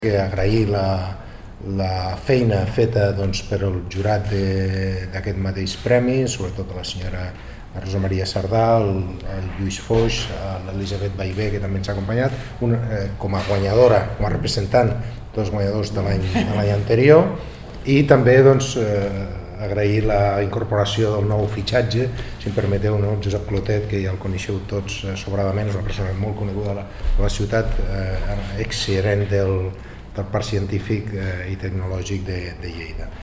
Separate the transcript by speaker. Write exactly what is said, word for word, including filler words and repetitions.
Speaker 1: Agrair la, la feina feta doncs, per el jurat d'aquest mateix premi, sobretot a la senyora Rosa Maria Sardà, el, el Lluís Foix, l'Elisabet Baivé, que també ens ha acompanyat, una, eh, com a guanyadora, com a representant dels guanyadors de l'any anterior, i també doncs, eh, agrair la incorporació del nou fitxatge, si em permeteu, no? Josep Clotet, que ja el coneixeu tots eh, sobradament, és una persona molt coneguda a la, a la ciutat, eh, exgerent del del Parc Científic i Tecnològic de Lleida.